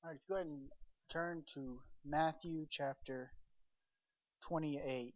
All right, go ahead and turn to Matthew chapter 28.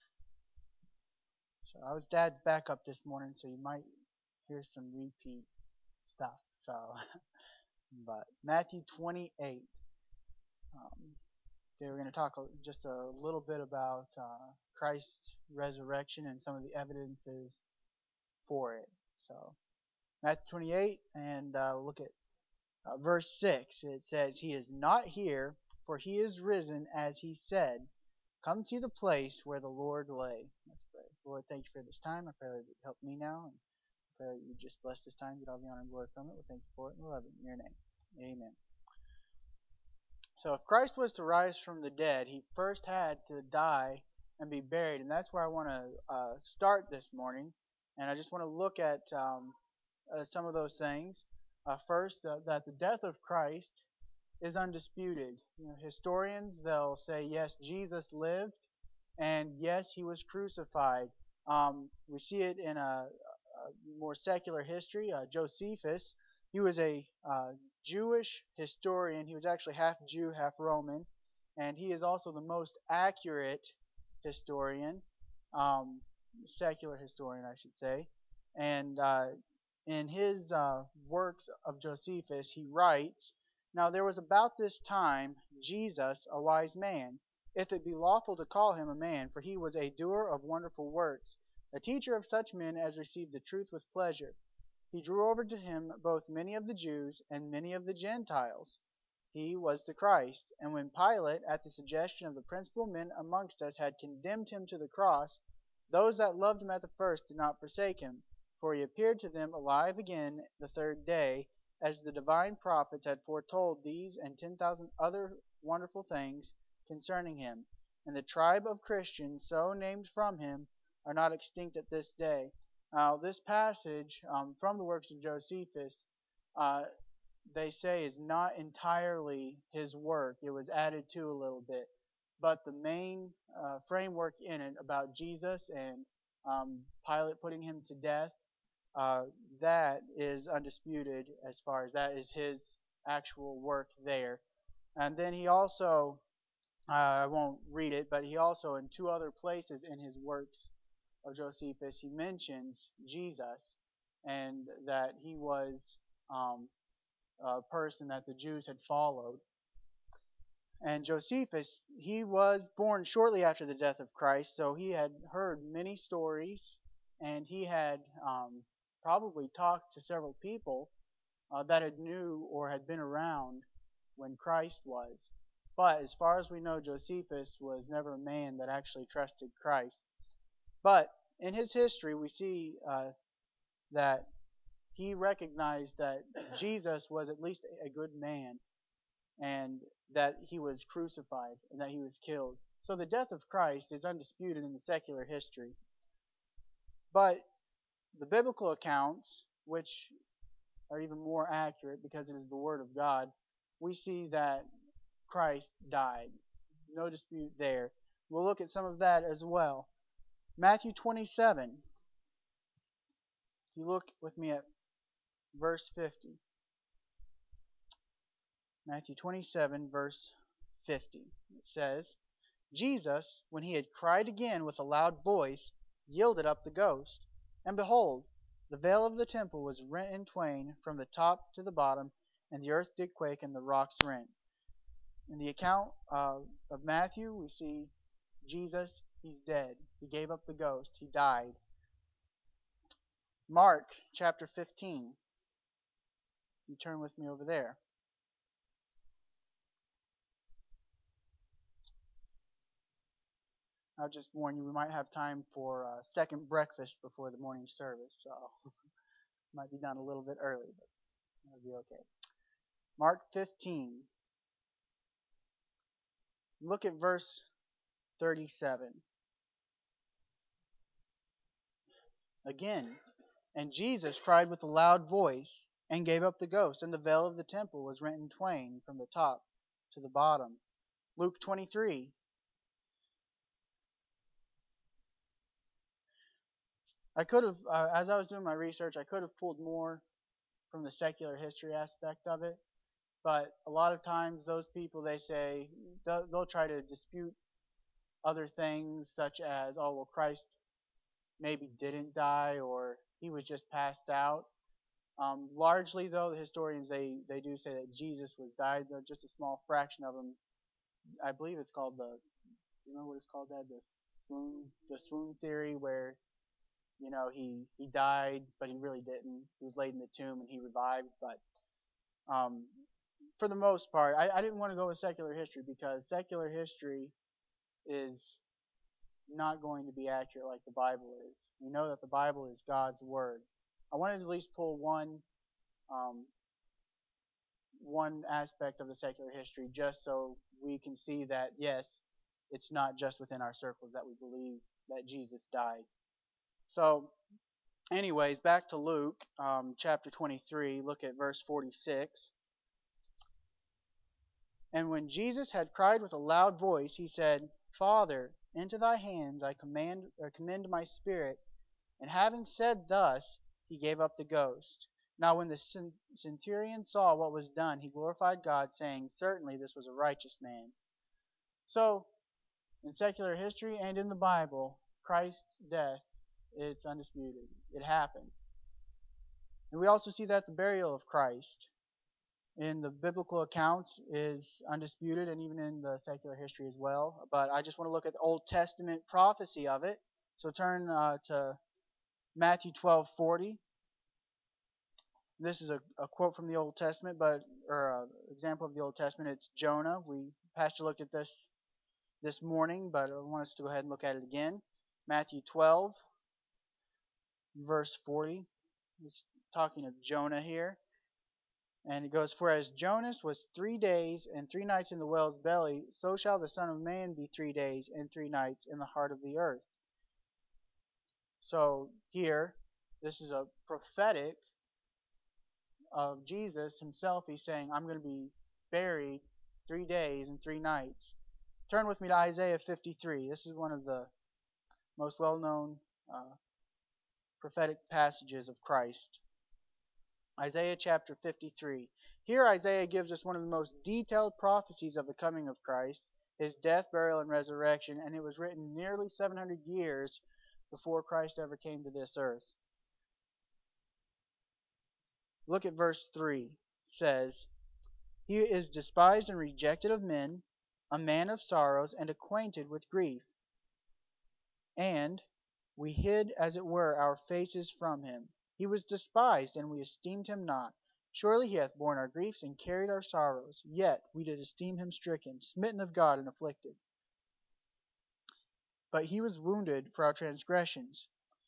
So I was Dad's backup this morning, so you might hear some repeat stuff. So, but Matthew 28. Today we're going to talk just a little bit about Christ's resurrection and some of the evidences for it. So Matthew 28, and we'll look at verse 6. It says, "He is not here, for he is risen, as he said. Come see the place where the Lord lay." Let's pray. Lord, thank you for this time. I pray that you help me now, and I pray that you just bless this time, get all the honor and glory from it. We thank you for it, and we love it in your name. Amen. So if Christ was to rise from the dead, he first had to die and be buried, and that's where I want to start this morning. And I just want to look at some of those things. First, that the death of Christ is undisputed. Historians, they'll say, yes, Jesus lived, and yes, he was crucified. We see it in a more secular history. Josephus, he was a Jewish historian. He was actually half Jew, half Roman, and he is also the most accurate historian, secular historian, I should say. And in his works of Josephus, he writes, "Now there was about this time Jesus, a wise man, if it be lawful to call him a man, for he was a doer of wonderful works, a teacher of such men as received the truth with pleasure. He drew over to him both many of the Jews and many of the Gentiles. He was the Christ. And when Pilate, at the suggestion of the principal men amongst us, had condemned him to the cross, those that loved him at the first did not forsake him, for he appeared to them alive again the third day, as the divine prophets had foretold these and 10,000 other wonderful things concerning him. And the tribe of Christians, so named from him, are not extinct at this day." Now, this passage from the works of Josephus, uh, they say, is not entirely his work. It was added to a little bit. But the main framework in it about Jesus and Pilate putting him to death, uh, that is undisputed as far as that is his actual work there. And then he also, I won't read it, but he also, in two other places in his works of Josephus, he mentions Jesus and that he was a person that the Jews had followed. And Josephus, he was born shortly after the death of Christ, so he had heard many stories, and he had probably talked to several people that had knew or had been around when Christ was. But as far as we know, Josephus was never a man that actually trusted Christ. But in his history, we see that he recognized that Jesus was at least a good man, and that he was crucified and that he was killed. So the death of Christ is undisputed in the secular history. But the biblical accounts, which are even more accurate because it is the Word of God, we see that Christ died. No dispute there. We'll look at some of that as well. Matthew 27. If you look with me at verse 50. Matthew 27, verse 50. It says, "Jesus, when he had cried again with a loud voice, yielded up the ghost. And behold, the veil of the temple was rent in twain from the top to the bottom, and the earth did quake, and the rocks rent." In the account of Matthew, we see Jesus, he's dead. He gave up the ghost. He died. Mark chapter 15. You turn with me over there. I'll just warn you, we might have time for a second breakfast before the morning service, so might be done a little bit early, but that'll be okay. Mark 15. Look at verse 37. Again, "And Jesus cried with a loud voice, and gave up the ghost, and the veil of the temple was rent in twain from the top to the bottom." Luke 23. I could have, as I was doing my research, I could have pulled more from the secular history aspect of it. But a lot of times, those people, they say, they'll try to dispute other things, such as, oh, well, Christ maybe didn't die, or he was just passed out. Largely, though, the historians, they do say that Jesus was died. Though just a small fraction of them, I believe it's called the, you know what it's called, that the swoon theory, where he died, but he really didn't. He was laid in the tomb and he revived. But um, for the most part, I didn't want to go with secular history because secular history is not going to be accurate like the Bible is. We know that the Bible is God's word. I wanted to at least pull um, one aspect of the secular history just so we can see that yes, it's not just within our circles that we believe that Jesus died. So, anyways, back to Luke chapter 23. Look at verse 46. And when Jesus had cried with a loud voice, he said, Father, into thy hands I commend my spirit. And having said thus, he gave up the ghost. Now when the centurion saw what was done, he glorified God, saying, Certainly this was a righteous man. So, in secular history and in the Bible, Christ's death, it's undisputed. It happened. And we also see that the burial of Christ in the biblical accounts is undisputed, and even in the secular history as well. But I just want to look at the Old Testament prophecy of it. So turn to Matthew 12:40. This is a quote from the Old Testament, or an example of the Old Testament. It's Jonah. Pastor looked at this morning, but I want us to go ahead and look at it again. Matthew 12, verse 40. He's talking of Jonah here. And it goes, For as Jonas was 3 days and 3 nights in the whale's belly, so shall the Son of Man be 3 days and 3 nights in the heart of the earth. So here, this is a prophetic of Jesus himself. He's saying, I'm going to be buried 3 days and 3 nights. Turn with me to Isaiah 53. This is one of the most well-known prophetic passages of Christ. Isaiah chapter 53. Here Isaiah gives us one of the most detailed prophecies of the coming of Christ, his death, burial, and resurrection, and it was written nearly 700 years before Christ ever came to this earth. Look at verse 3. It says, He is despised and rejected of men, a man of sorrows and acquainted with grief. And we hid, as it were, our faces from him. He was despised, and we esteemed him not. Surely he hath borne our griefs and carried our sorrows. Yet we did esteem him stricken, smitten of God, and afflicted. But he was wounded for our transgressions.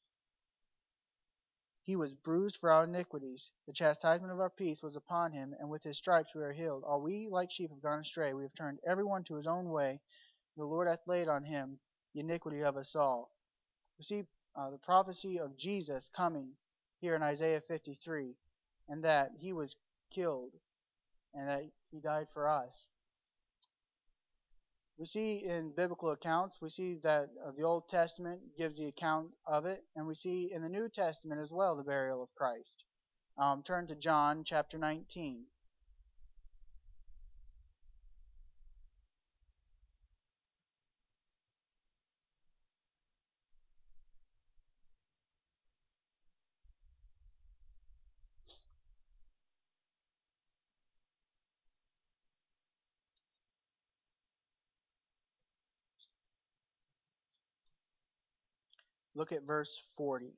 He was bruised for our iniquities. The chastisement of our peace was upon him, and with his stripes we are healed. All we like sheep have gone astray. We have turned every one to his own way. The Lord hath laid on him the iniquity of us all. We see the prophecy of Jesus coming here in Isaiah 53, and that he was killed, and that he died for us. We see in biblical accounts, we see that the Old Testament gives the account of it, and we see in the New Testament as well the burial of Christ. Turn to John chapter 19. Look at verse 40.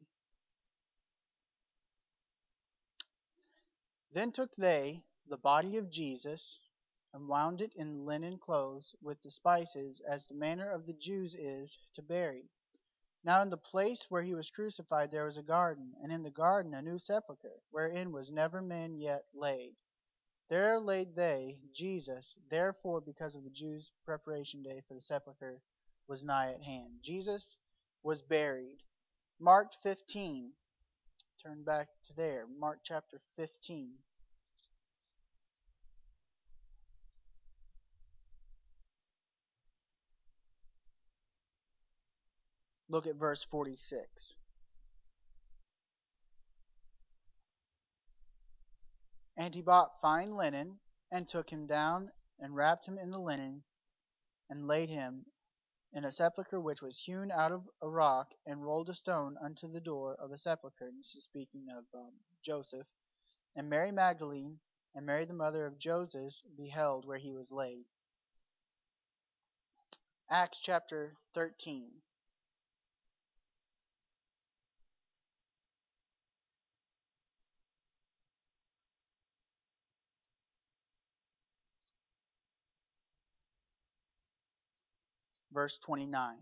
Then took they the body of Jesus, and wound it in linen clothes with the spices, as the manner of the Jews is to bury. Now in the place where he was crucified there was a garden, and in the garden a new sepulchre, wherein was never man yet laid. There laid they Jesus, therefore because of the Jews' preparation day for the sepulchre was nigh at hand. Jesus was buried. Mark 15. Turn back to there. Mark chapter 15. Look at verse 46. And he bought fine linen, and took him down, and wrapped him in the linen, and laid him in a sepulchre which was hewn out of a rock, and rolled a stone unto the door of the sepulchre. And this is speaking of Joseph. And Mary Magdalene and Mary the mother of Joseph beheld where he was laid. Acts chapter 13. Verse 29.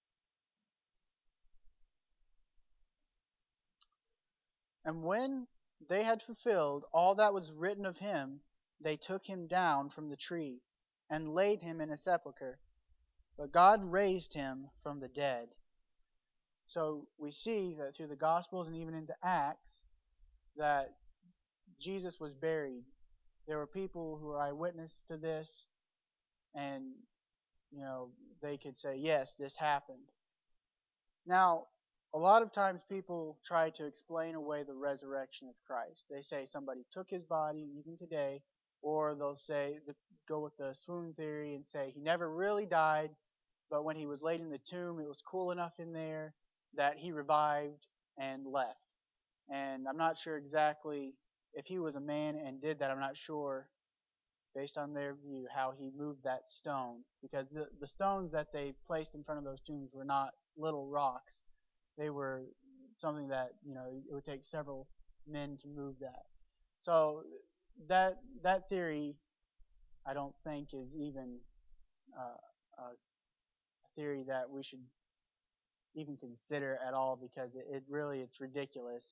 And when they had fulfilled all that was written of him, they took him down from the tree, and laid him in a sepulchre. But God raised him from the dead. So we see that through the Gospels and even into Acts that Jesus was buried. There were people who were eyewitness to this, and they could say, yes, this happened. Now, a lot of times people try to explain away the resurrection of Christ. They say somebody took his body, even today, or they'll go with the swoon theory and say he never really died, but when he was laid in the tomb, it was cool enough in there that he revived and left. And I'm not sure exactly if he was a man and did that. I'm not sure, based on their view, how he moved that stone, because the stones that they placed in front of those tombs were not little rocks. They were something that it would take several men to move that. So that theory, I don't think, is even a theory that we should even consider at all, because it's ridiculous.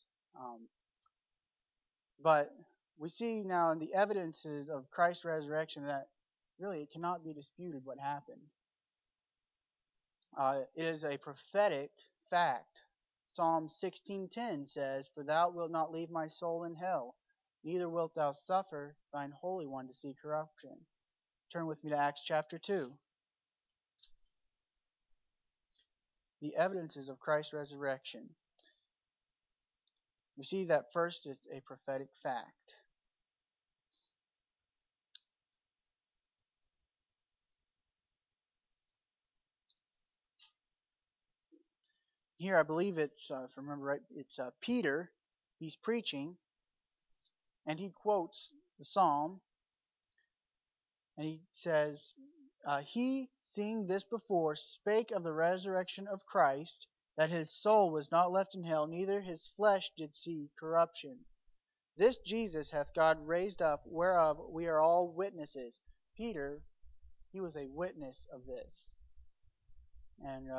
But we see now in the evidences of Christ's resurrection that really it cannot be disputed what happened. It is a prophetic fact. Psalm 16:10 says, "For thou wilt not leave my soul in hell, neither wilt thou suffer thine Holy One to see corruption." Turn with me to Acts chapter 2. The evidences of Christ's resurrection. We see that first it's a prophetic fact. Here, I believe it's, if I remember right, it's Peter. He's preaching, and he quotes the psalm, and he says, "He, seeing this before, spake of the resurrection of Christ, that his soul was not left in hell, neither his flesh did see corruption. This Jesus hath God raised up, whereof we are all witnesses." Peter, he was a witness of this. And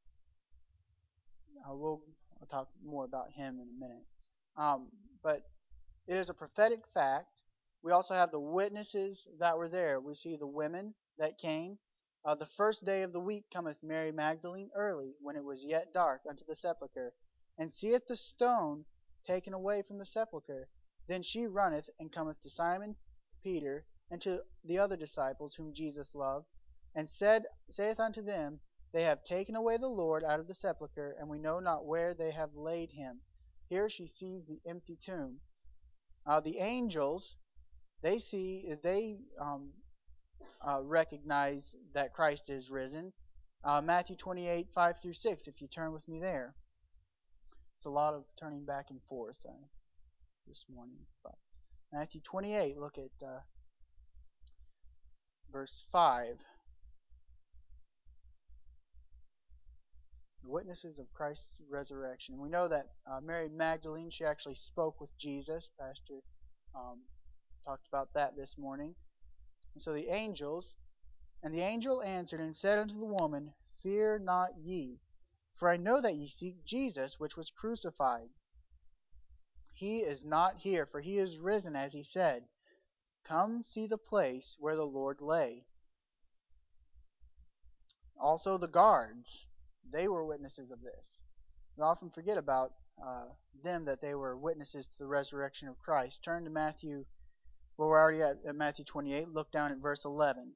I'll talk more about him in a minute. But it is a prophetic fact. We also have the witnesses that were there. We see the women that came. The first day of the week cometh Mary Magdalene early, when it was yet dark, unto the sepulchre, and seeth the stone taken away from the sepulchre. Then she runneth, and cometh to Simon Peter, and to the other disciples whom Jesus loved, and saith unto them, They have taken away the Lord out of the sepulchre, and we know not where they have laid him. Here she sees the empty tomb. The angels, they recognize that Christ is risen. Matthew 28, 5 through 6, if you turn with me there. It's a lot of turning back and forth this morning. But Matthew 28, look at verse 5. The witnesses of Christ's resurrection. We know that Mary Magdalene, she actually spoke with Jesus. Pastor talked about that this morning. And so the angels, and the angel answered and said unto the woman, Fear not ye, for I know that ye seek Jesus, which was crucified. He is not here, for he is risen, as he said. Come see the place where the Lord lay. Also the guards, they were witnesses of this. We often forget about them, that they were witnesses to the resurrection of Christ. Turn to Matthew. Well, we're already at Matthew 28. Look down at verse 11.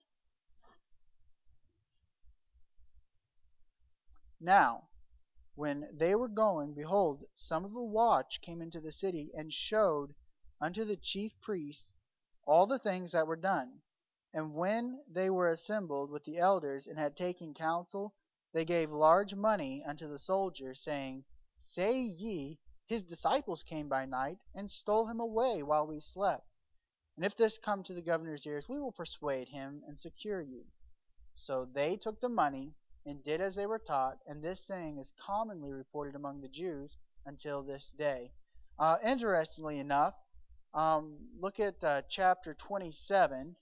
Now, when they were going, behold, some of the watch came into the city, and showed unto the chief priests all the things that were done. And when they were assembled with the elders and had taken counsel, they gave large money unto the soldiers, saying, Say ye, his disciples came by night, and stole him away while we slept. And if this come to the governor's ears, we will persuade him and secure you. So they took the money and did as they were taught, and this saying is commonly reported among the Jews until this day. Interestingly enough, look at chapter 27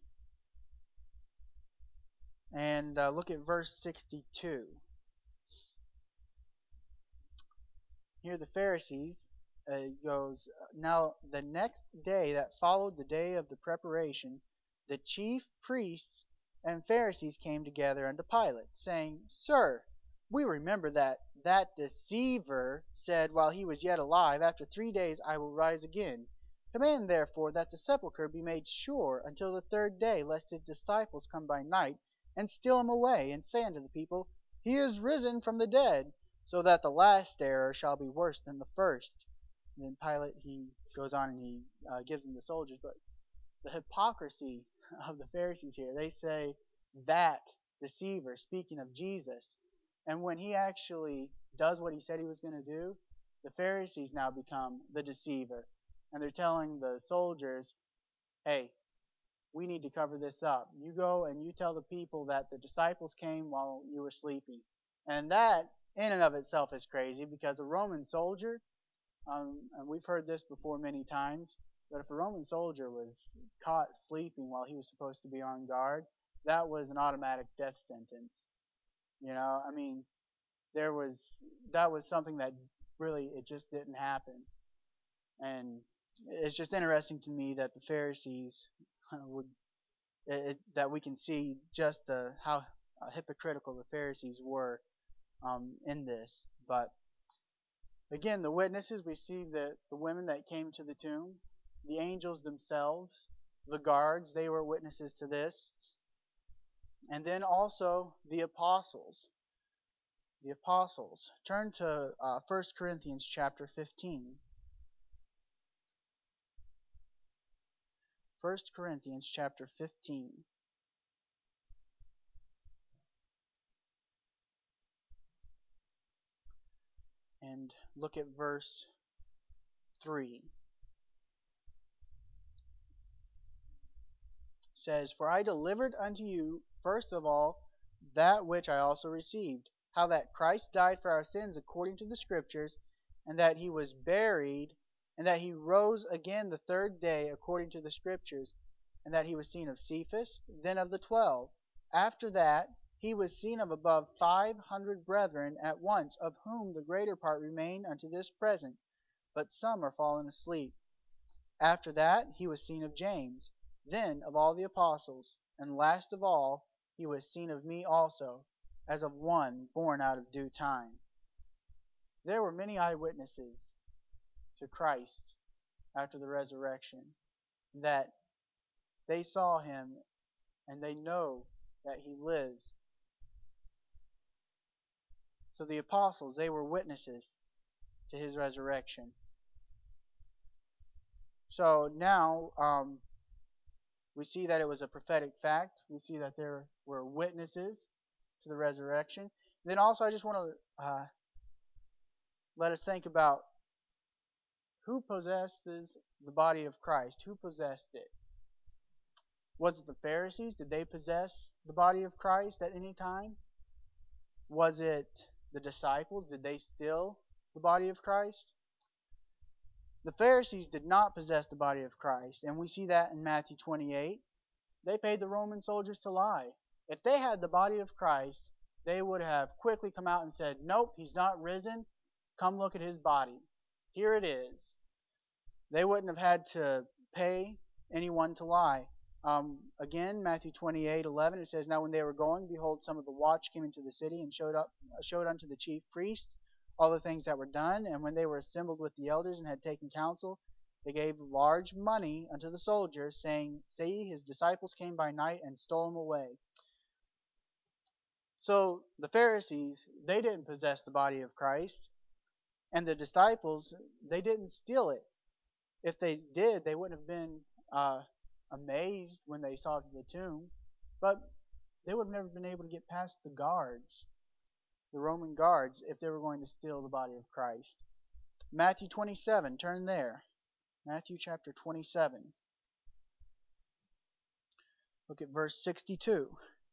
and look at verse 62. Here the Pharisees goes, Now the next day that followed the day of the preparation, the chief priests and Pharisees came together unto Pilate, saying, Sir, we remember that deceiver said while he was yet alive, After 3 days I will rise again. Command therefore that the sepulchre be made sure until the third day, lest his disciples come by night and steal him away, and say unto the people, He is risen from the dead, so that the last error shall be worse than the first. And then Pilate, he goes on and he gives them the soldiers. But the hypocrisy of the Pharisees here, they say that deceiver, speaking of Jesus. And when he actually does what he said he was going to do, the Pharisees now become the deceiver. And they're telling the soldiers, hey, we need to cover this up. You go and you tell the people that the disciples came while you were sleeping. And that, in and of itself, is crazy because a Roman soldier, and we've heard this before many times, but if a Roman soldier was caught sleeping while he was supposed to be on guard, that was an automatic death sentence. You know, I mean, there was that was something that really it just didn't happen. And it's just interesting to me that the Pharisees would that we can see just how hypocritical the Pharisees were in this. But again, the witnesses, we see the women that came to the tomb, the angels themselves, the guards, they were witnesses to this. And then also the apostles. The apostles. Turn to 1 Corinthians chapter 15. 1 Corinthians chapter 15. And look at verse 3. Says, For I delivered unto you first of all that which I also received, how that Christ died for our sins according to the Scriptures, and that he was buried, and that he rose again the third day according to the Scriptures, and that he was seen of Cephas, then of the 12. After that he was seen of above 500 brethren at once, of whom the greater part remain unto this present, but some are fallen asleep. After that he was seen of James, then of all the apostles, and last of all he was seen of me also, as of one born out of due time. There were many eyewitnesses to Christ after the resurrection, that they saw him and they know that he lives. So the apostles, they were witnesses to his resurrection. So now we see that it was a prophetic fact. We see that there were witnesses to the resurrection. Then also, I just want to let us think about who possesses the body of Christ. Who possessed it? Was it the Pharisees? Did they possess the body of Christ at any time? Was it the disciples? Did they steal the body of Christ? The Pharisees did not possess the body of Christ, and we see that in Matthew 28. They paid the Roman soldiers to lie. If they had the body of Christ, they would have quickly come out and said, Nope, he's not risen. Come look at his body. Here it is. They wouldn't have had to pay anyone to lie. Again, Matthew 28:11, it says, Now when they were going, behold, some of the watch came into the city and showed unto the chief priests all the things that were done. And when they were assembled with the elders and had taken counsel, they gave large money unto the soldiers, saying, See, his disciples came by night and stole him away. So the Pharisees, they didn't possess the body of Christ. And the disciples, they didn't steal it. If they did, they wouldn't have been amazed when they saw the tomb, but they would have never been able to get past the guards, the Roman guards, if they were going to steal the body of Christ. Matthew 27, turn there. Matthew chapter 27. Look at verse 62.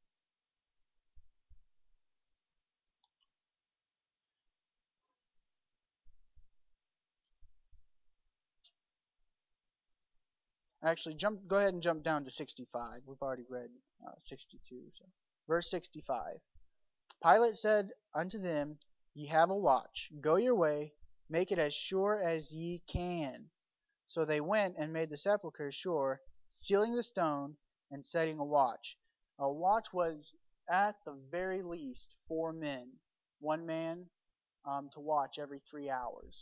Actually, go ahead and jump down to 65. We've already read 62. So. Verse 65. Pilate said unto them, Ye have a watch. Go your way, make it as sure as ye can. So they went and made the sepulchre sure, sealing the stone and setting a watch. A watch was at the very least 4 men, one man to watch every 3 hours.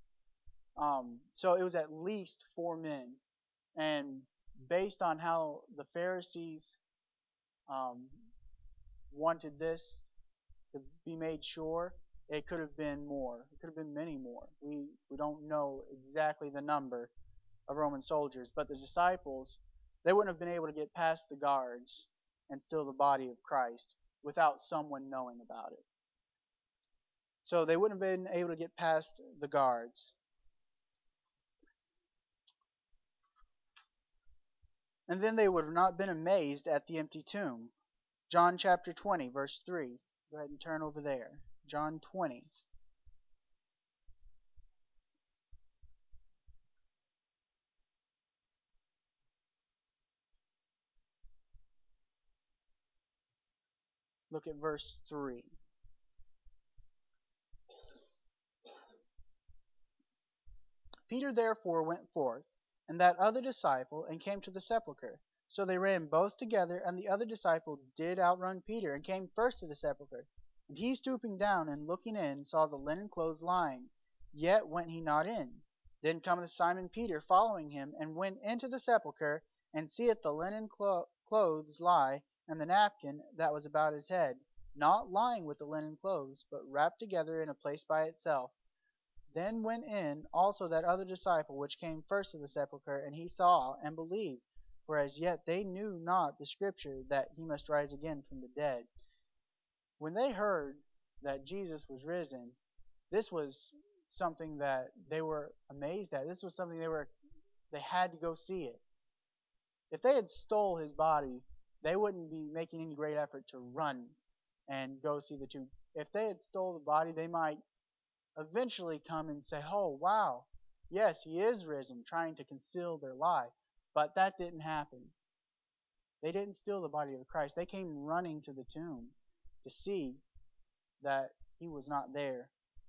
So it was at least 4 men. And based on how the Pharisees um, wanted this to be made sure, it could have been more. It could have been many more. We don't know exactly the number of Roman soldiers, but the disciples, they wouldn't have been able to get past the guards and steal the body of Christ without someone knowing about it. So they wouldn't have been able to get past the guards. And then they would have not been amazed at the empty tomb. John chapter 20, verse 3. Go ahead and turn over there. John 20. Look at verse 3. Peter therefore went forth, and that other disciple, and came to the sepulchre. So they ran both together, and the other disciple did outrun Peter, and came first to the sepulchre. And he stooping down and looking in, saw the linen clothes lying, yet went he not in. Then cometh Simon Peter following him, and went into the sepulchre, and seeth the linen clothes lie, and the napkin that was about his head, not lying with the linen clothes, but wrapped together in a place by itself. Then went in also that other disciple which came first to the sepulchre, and he saw, and believed: for as yet they knew not the scripture, that he must rise again from the dead. When they heard that Jesus was risen, this was something that they were amazed at. This was something they had to go see it. If they had stole his body, they wouldn't be making any great effort to run and go see the tomb. If they had stole the body, they might eventually come and say, oh, wow, yes, he is risen, trying to conceal their lie. But that didn't happen. They didn't steal the body of Christ. They came running to the tomb to see that he was not there.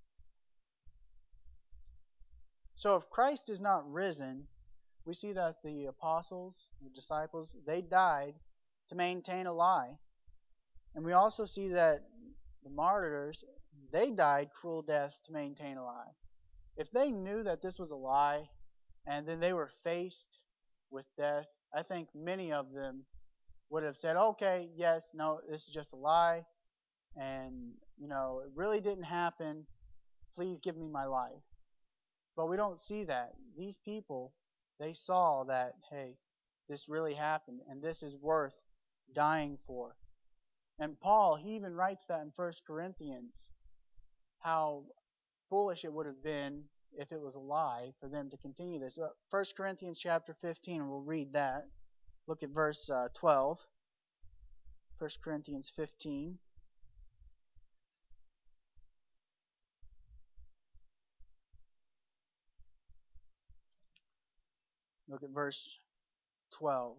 So if Christ is not risen, we see that the apostles, the disciples, they died to maintain a lie. And we also see that the martyrs, they died cruel deaths to maintain a lie. If they knew that this was a lie, and then they were faced with death, I think many of them would have said, okay, yes, no, this is just a lie, and, it really didn't happen. Please give me my life. But we don't see that. These people, they saw that, hey, this really happened, and this is worth dying for. And Paul, he even writes that in 1 Corinthians, how foolish it would have been if it was a lie for them to continue this. 1 Corinthians chapter 15, and we'll read that. Look at verse 12. 1 Corinthians 15. Look at verse 12.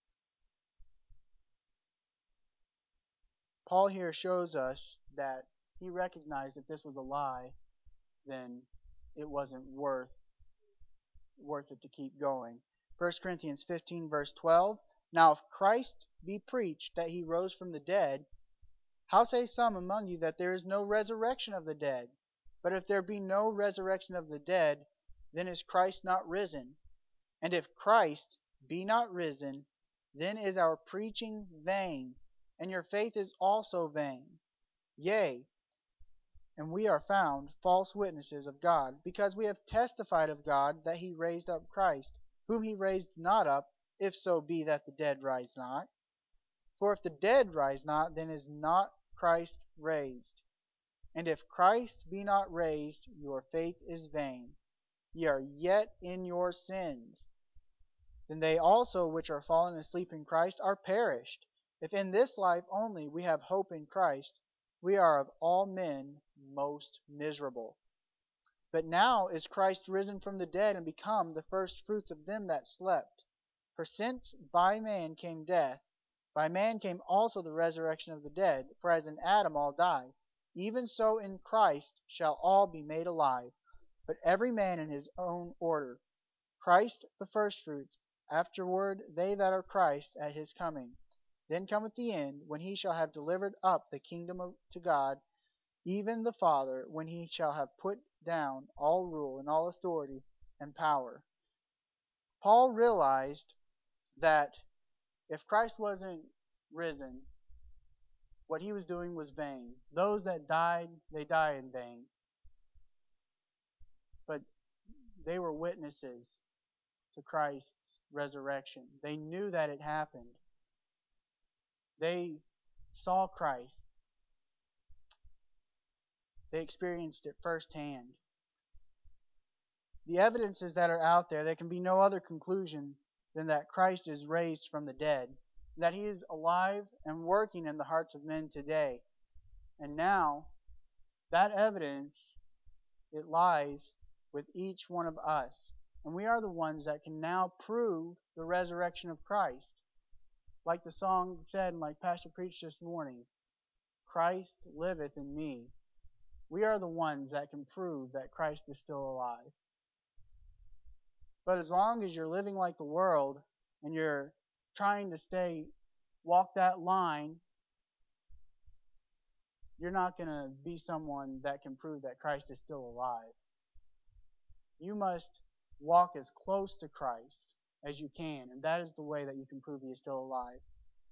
Paul here shows us that he recognized that this was a lie, then it wasn't worth it to keep going. 1 Corinthians 15, verse 12. Now if Christ be preached that he rose from the dead, how say some among you that there is no resurrection of the dead? But if there be no resurrection of the dead, then is Christ not risen? And if Christ be not risen, then is our preaching vain, and your faith is also vain. Yea, and we are found false witnesses of God, because we have testified of God that he raised up Christ, whom he raised not up, if so be that the dead rise not. For if the dead rise not, then is not Christ raised. And if Christ be not raised, your faith is vain. Ye are yet in your sins. Then they also which are fallen asleep in Christ are perished. If in this life only we have hope in Christ, we are of all men most miserable. But now is Christ risen from the dead and become the firstfruits of them that slept. For since by man came death, by man came also the resurrection of the dead. For as in Adam all die, even so in Christ shall all be made alive, but every man in his own order. Christ the firstfruits, afterward they that are Christ at his coming. Then cometh the end, when he shall have delivered up the kingdom to God, even the Father, when he shall have put down all rule and all authority and power. Paul realized that if Christ wasn't risen, what he was doing was vain. Those that died, they die in vain. But they were witnesses to Christ's resurrection. They knew that it happened. They saw Christ. They experienced it firsthand. The evidences that are out there, there can be no other conclusion than that Christ is raised from the dead, that he is alive and working in the hearts of men today. And now, that evidence, it lies with each one of us. And we are the ones that can now prove the resurrection of Christ. Like the song said, and like Pastor preached this morning, Christ liveth in me. We are the ones that can prove that Christ is still alive. But as long as you're living like the world and you're trying to walk that line, you're not going to be someone that can prove that Christ is still alive. You must walk as close to Christ as you can, and that is the way that you can prove he is still alive.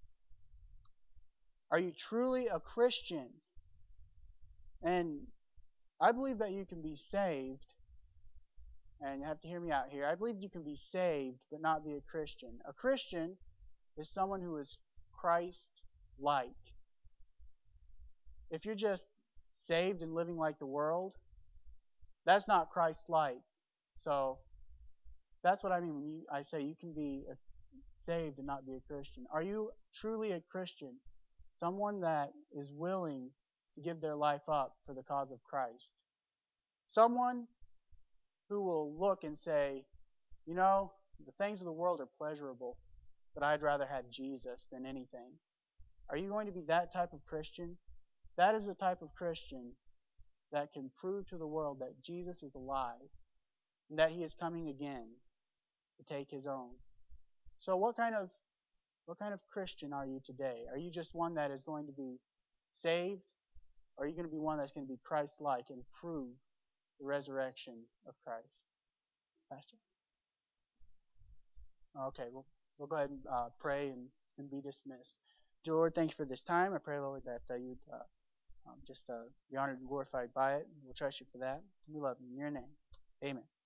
Are you truly a Christian? And I believe that you can be saved, and you have to hear me out here. I believe you can be saved but not be a Christian. A Christian is someone who is Christ-like. If you're just saved and living like the world, that's not Christ-like. So that's what I mean when I say you can be saved and not be a Christian. Are you truly a Christian? Someone that is willing to give their life up for the cause of Christ. Someone who will look and say, you know, the things of the world are pleasurable, but I'd rather have Jesus than anything. Are you going to be that type of Christian? That is the type of Christian that can prove to the world that Jesus is alive and that he is coming again to take his own. So what kind of Christian are you today? Are you just one that is going to be saved? Or are you going to be one that's going to be Christ-like and prove the resurrection of Christ? Pastor? Okay, we'll go ahead and pray and be dismissed. Dear Lord, thank you for this time. I pray, Lord, that you'd just be honored and glorified by it. We'll trust you for that. We love you in your name. Amen.